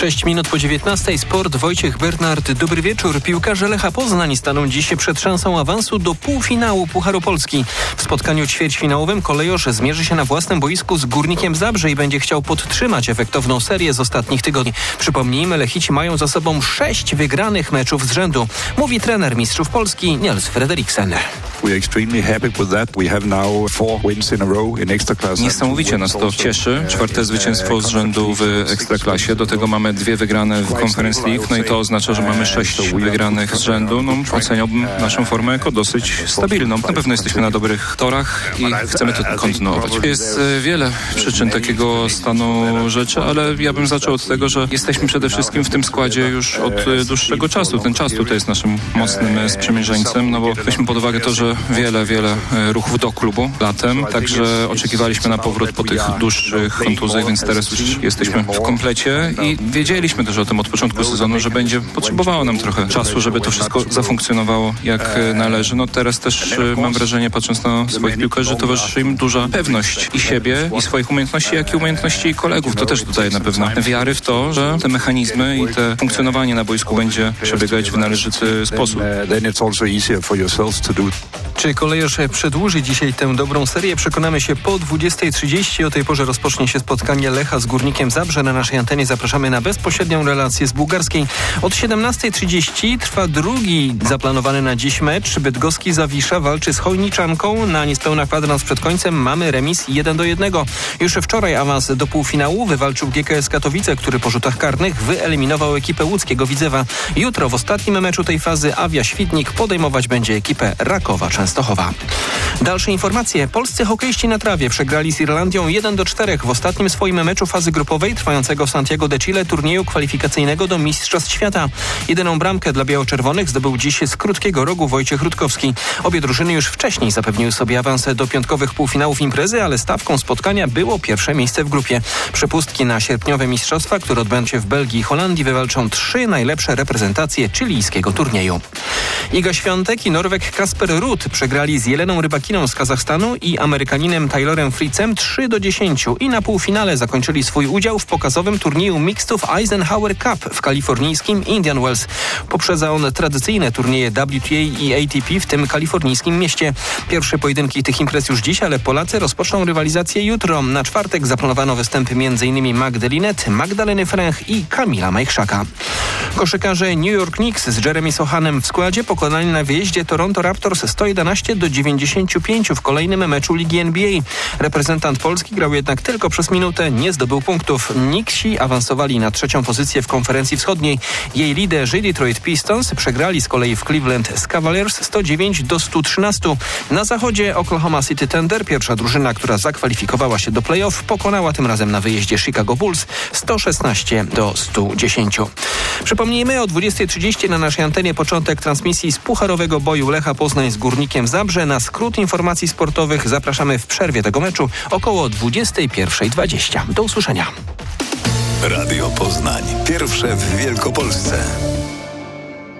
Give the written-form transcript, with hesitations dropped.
6 minut po 19:00. Sport. Wojciech Bernard. Dobry wieczór. Piłkarze Lecha Poznań staną dziś przed szansą awansu do półfinału Pucharu Polski. W spotkaniu ćwierćfinałowym kolejorz zmierzy się na własnym boisku z Górnikiem Zabrze i będzie chciał podtrzymać efektowną serię z ostatnich tygodni. Przypomnijmy, Lechici mają za sobą 6 wygranych meczów z rzędu. Mówi trener mistrzów Polski Niels Frederiksen. Niesamowicie nas to cieszy. 4. zwycięstwo z rzędu w Ekstraklasie. Do tego mamy 2 wygrane w Conference League. No i to oznacza, że mamy 6 wygranych z rzędu. No, oceniałbym naszą formę jako dosyć stabilną. Na pewno jesteśmy na dobrych torach i chcemy to kontynuować. Jest wiele przyczyn takiego stanu rzeczy, ale ja bym zaczął od tego, że jesteśmy przede wszystkim w tym składzie już od dłuższego czasu. Ten czas tutaj jest naszym mocnym sprzymierzeńcem, no bo weźmy pod uwagę to, że wiele ruchów do klubu latem, także oczekiwaliśmy na powrót po tych dłuższych kontuzjach, więc teraz już jesteśmy w komplecie i wiedzieliśmy też o tym od początku sezonu, że będzie potrzebowało nam trochę czasu, żeby to wszystko zafunkcjonowało jak należy. No teraz też mam wrażenie, patrząc na swoich piłkarzy, że towarzyszy im duża pewność i siebie, i swoich umiejętności, jak i umiejętności kolegów. To też dodaje na pewno wiary w to, że te mechanizmy i te funkcjonowanie na boisku będzie przebiegać w należyty sposób. Czy kolejorz przedłuży dzisiaj tę dobrą serię? Przekonamy się po 20:30. O tej porze rozpocznie się spotkanie Lecha z Górnikiem Zabrze. Na naszej antenie zapraszamy na bezpośrednią relację z bułgarskiej. Od 17:30 trwa drugi zaplanowany na dziś mecz. Bydgoski Zawisza walczy z Chojniczanką. Na niespełna kwadrans przed końcem mamy remis 1-1. Już wczoraj awans do półfinału wywalczył GKS Katowice, który po rzutach karnych wyeliminował ekipę łódzkiego Widzewa. Jutro w ostatnim meczu tej fazy Awia Świdnik podejmować będzie ekipę Rakowa Częstochowa. Dalsze informacje. Polscy hokeiści na trawie przegrali z Irlandią 1-4 w ostatnim swoim meczu fazy grupowej trwającego w Santiago de Chile turnieju kwalifikacyjnego do Mistrzostw Świata. Jedyną bramkę dla biało-czerwonych zdobył dziś z krótkiego rogu Wojciech Rutkowski. Obie drużyny już wcześniej zapewniły sobie awans do piątkowych półfinałów imprezy, ale stawką spotkania było pierwsze miejsce w grupie. Przepustki na sierpniowe mistrzostwa, które odbędą się w Belgii i Holandii, wywalczą 3 najlepsze reprezentacje chilijskiego turnieju. Iga Świątek i Norweg Kasper Ruud przegrali z Jeleną Rybakiną z Kazachstanu i Amerykaninem Taylorem Fritzem 3-10 i na półfinale zakończyli swój udział w pokazowym turnieju mixtów Eisenhower Cup w kalifornijskim Indian Wells. Poprzedza on tradycyjne turnieje WTA i ATP w tym kalifornijskim mieście. Pierwsze pojedynki tych imprez już dziś, ale Polacy rozpoczną rywalizację jutro. Na czwartek zaplanowano występy m.in. Magdalinet, Magdaleny Fręch i Kamila Majchrzaka. Koszykarze New York Knicks z Jeremy Sochanem w składzie pokonali na wyjeździe Toronto Raptors 111-95 w kolejnym meczu Ligi NBA. Reprezentant Polski grał jednak tylko przez minutę, nie zdobył punktów. Knicksi awansowali na 3. pozycję w konferencji wschodniej. Jej liderzy Detroit Pistons przegrali z kolei w Cleveland z Cavaliers 109-113. Na zachodzie Oklahoma City Thunder, pierwsza drużyna, która zakwalifikowała się do playoff, pokonała tym razem na wyjeździe Chicago Bulls 116-110. Przypomnijmy, o 20:30 na naszej antenie początek transmisji z pucharowego boju Lecha Poznań z Górnikiem Zabrze. Na skrót informacji sportowych zapraszamy w przerwie tego meczu około 21:20. Do usłyszenia. Radio Poznań. Pierwsze w Wielkopolsce.